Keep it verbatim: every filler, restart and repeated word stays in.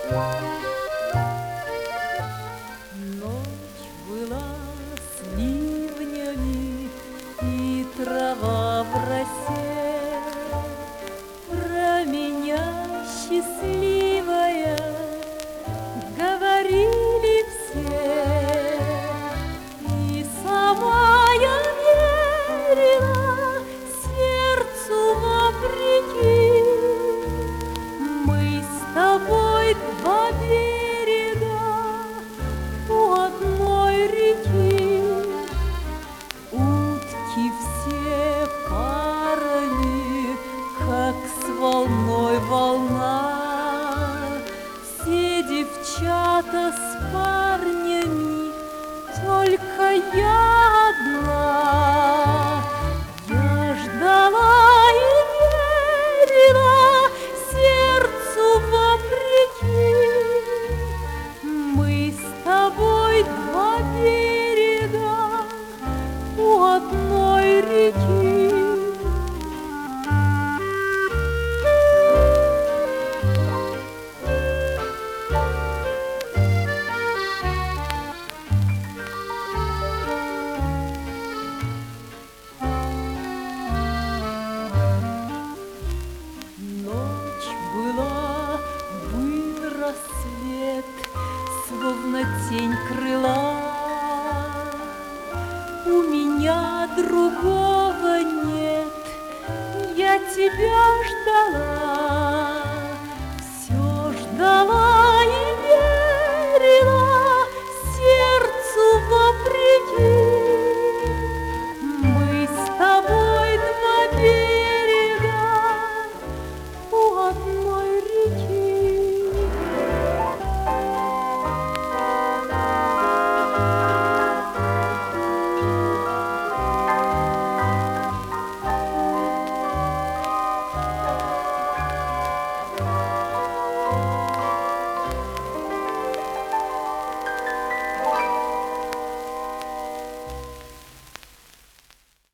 Ночь была с ливнями, и трава в росе. Про меня счастливая говорили все, и сама я верила сердцу вопреки. Мы с тобой два берега у одной реки, утки все парами, как с волной волна. Все девчата с парнями, только я одна. Я ждала и верила сердцу вопреки. Мы с тобой два берега у одной реки. Ночь была, был рассвет, словно тень крыла. У меня другого нет, я тебя ждала.